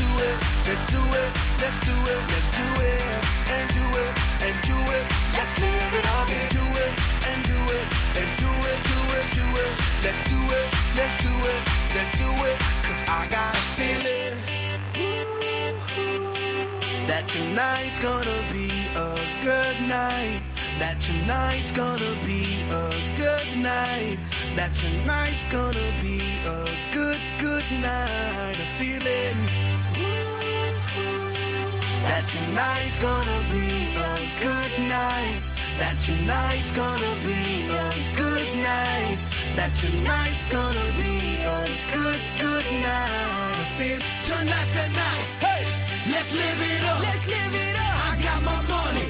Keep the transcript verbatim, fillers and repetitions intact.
do it, let's do it, let's do it, let's do it, and do it, and do it. Let's live it up and do it, and do it, and do it, do it, do it. Let's do it, let's do it, let's do it. Cause I got a feeling that tonight's gonna be a good night. That tonight's gonna be a good night. That tonight's gonna be a good, good night. A feeling that tonight's gonna be a good night. That tonight's gonna be a good night. That tonight's gonna be a good, good night. I feel tonight's the night. Hey, let's live it up. Let's live it up.